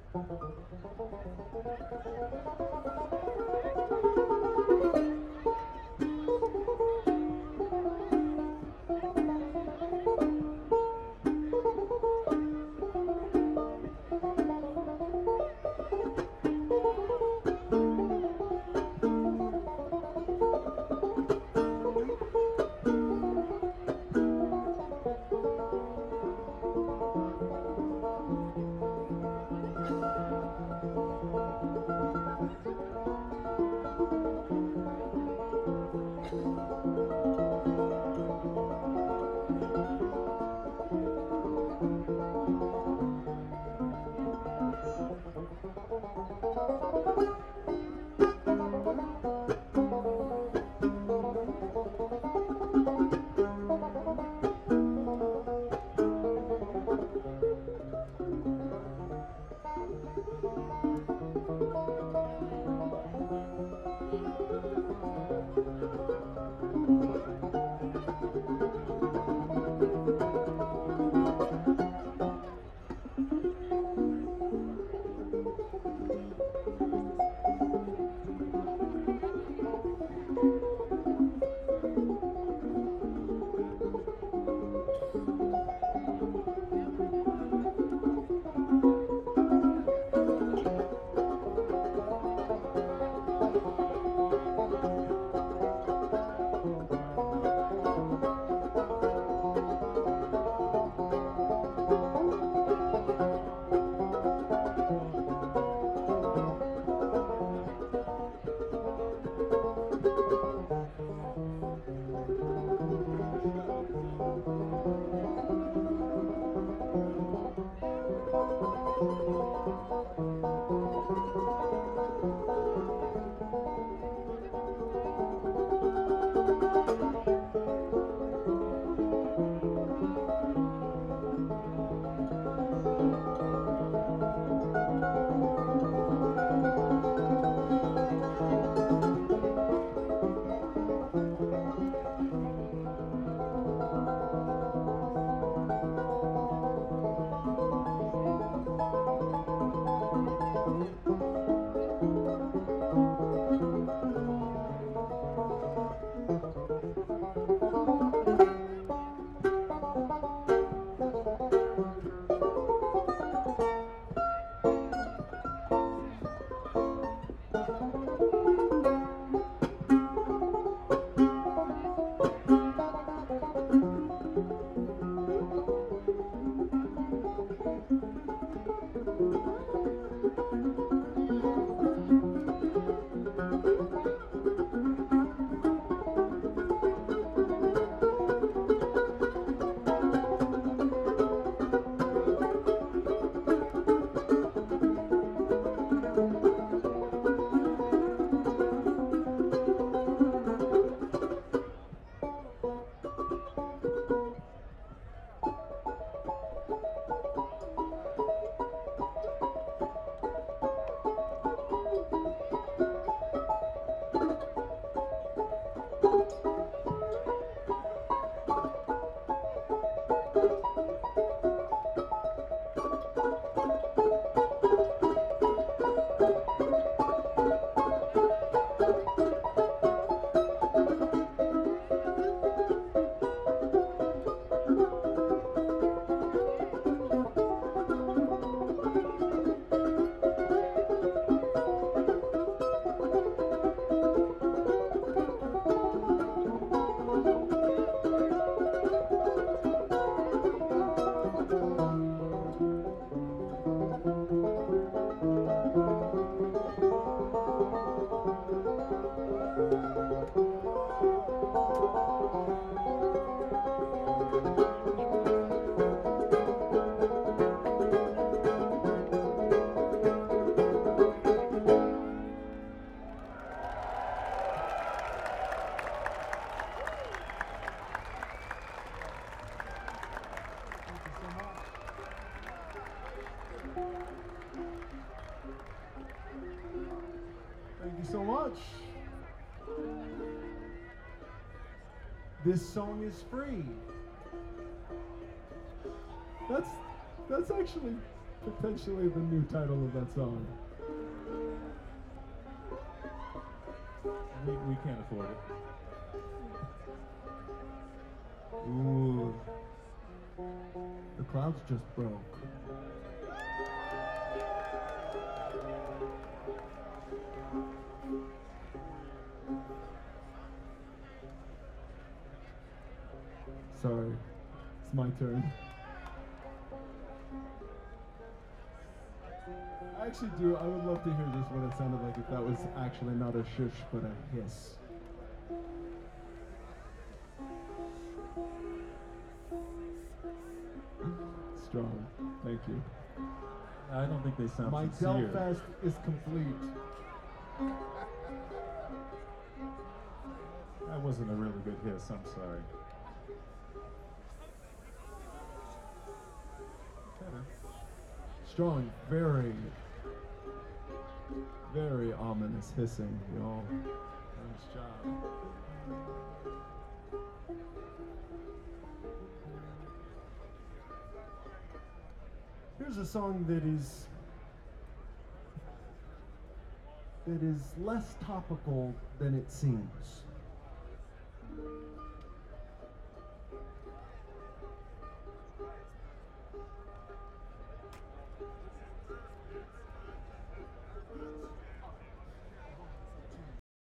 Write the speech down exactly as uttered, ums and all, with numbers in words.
So much. This song is free. That's that's actually Potentially the new title of that song. We, we can't afford it. Ooh. The clouds just broke. Sorry, it's my turn. I actually do, I would love to hear just what it sounded like if that was actually not a shush, but a hiss. Strong, thank you. I don't think they sound My sincere. Delfest is complete. That wasn't a really good hiss, I'm sorry. Strong, very, very ominous hissing, y'all. Nice job. Here's a song that is that is less topical than it seems.